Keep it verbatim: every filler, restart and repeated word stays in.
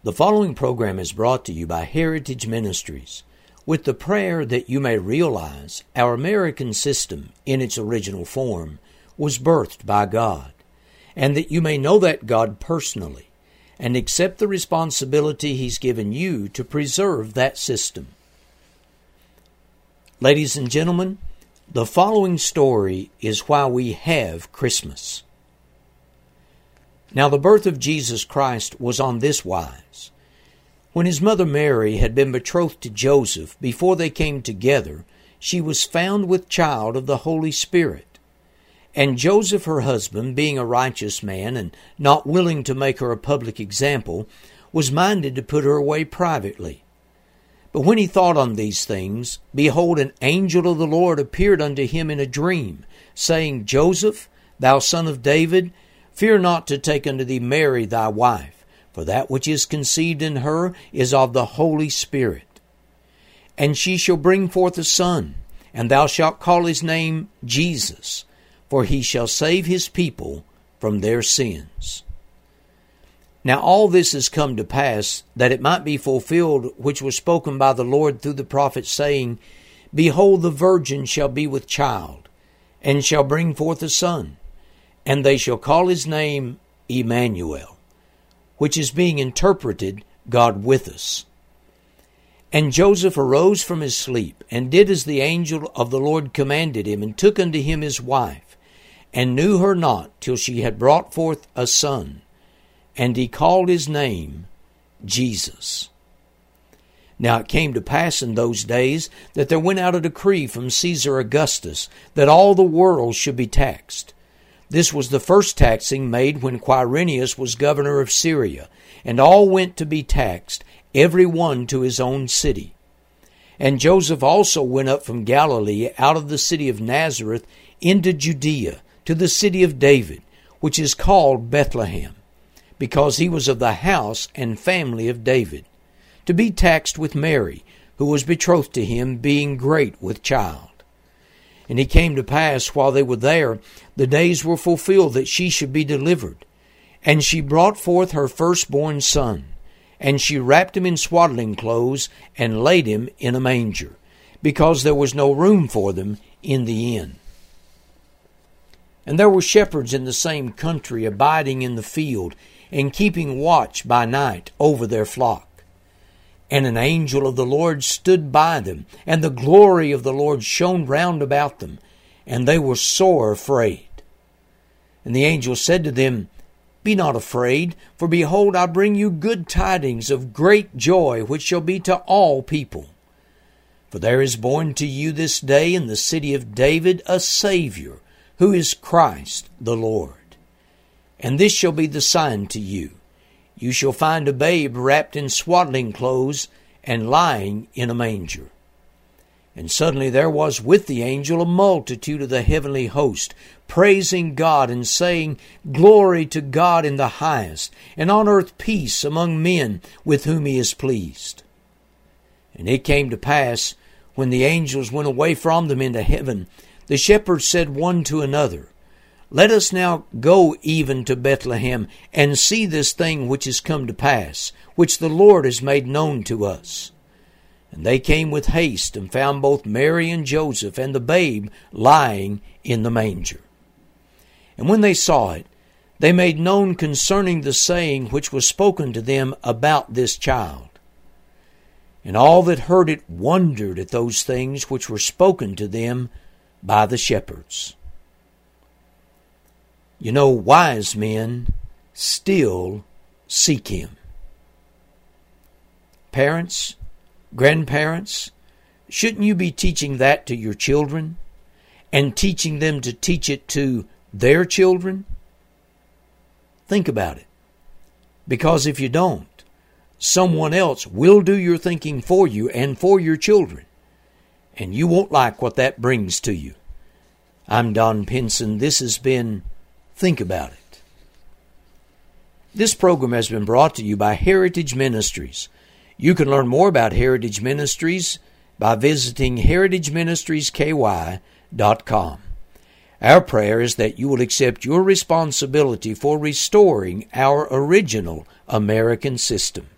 The following program is brought to you by Heritage Ministries, with the prayer that you may realize our American system in its original form was birthed by God, and that you may know that God personally and accept the responsibility He's given you to preserve that system. Ladies and gentlemen, the following story is why we have Christmas. Now the birth of Jesus Christ was on this wise. When his mother Mary had been betrothed to Joseph, before they came together, she was found with child of the Holy Spirit. And Joseph her husband, being a righteous man, and not willing to make her a public example, was minded to put her away privately. But when he thought on these things, behold, an angel of the Lord appeared unto him in a dream, saying, Joseph, thou son of David, fear not to take unto thee Mary thy wife, for that which is conceived in her is of the Holy Spirit. And she shall bring forth a son, and thou shalt call his name Jesus, for he shall save his people from their sins. Now all this has come to pass, that it might be fulfilled which was spoken by the Lord through the prophet, saying, Behold, the virgin shall be with child, and shall bring forth a son, and they shall call his name Emmanuel, which is being interpreted, God with us. And Joseph arose from his sleep, and did as the angel of the Lord commanded him, and took unto him his wife, and knew her not till she had brought forth a son, and he called his name Jesus. Now it came to pass in those days that there went out a decree from Caesar Augustus that all the world should be taxed. This was the first taxing made when Quirinius was governor of Syria, and all went to be taxed, every one to his own city. And Joseph also went up from Galilee out of the city of Nazareth into Judea, to the city of David, which is called Bethlehem, because he was of the house and family of David, to be taxed with Mary, who was betrothed to him, being great with child. And it came to pass, while they were there, the days were fulfilled that she should be delivered. And she brought forth her firstborn son, and she wrapped him in swaddling clothes, and laid him in a manger, because there was no room for them in the inn. And there were shepherds in the same country, abiding in the field, and keeping watch by night over their flock. And an angel of the Lord stood by them, and the glory of the Lord shone round about them, and they were sore afraid. And the angel said to them, Be not afraid, for behold, I bring you good tidings of great joy, which shall be to all people. For there is born to you this day in the city of David a Savior, who is Christ the Lord. And this shall be the sign to you. You shall find a babe wrapped in swaddling clothes and lying in a manger. And suddenly there was with the angel a multitude of the heavenly host, praising God and saying, Glory to God in the highest, and on earth peace among men with whom he is pleased. And it came to pass, when the angels went away from them into heaven, the shepherds said one to another, Let us now go even to Bethlehem, and see this thing which is come to pass, which the Lord has made known to us. And they came with haste, and found both Mary and Joseph, and the babe lying in the manger. And when they saw it, they made known concerning the saying which was spoken to them about this child. And all that heard it wondered at those things which were spoken to them by the shepherds. You know, wise men still seek him. Parents, grandparents, shouldn't you be teaching that to your children and teaching them to teach it to their children? Think about it. Because if you don't, someone else will do your thinking for you and for your children, and you won't like what that brings to you. I'm Don Pinson. This has been Think About It. This program has been brought to you by Heritage Ministries. You can learn more about Heritage Ministries by visiting heritage ministries k y dot com. Our prayer is that you will accept your responsibility for restoring our original American system.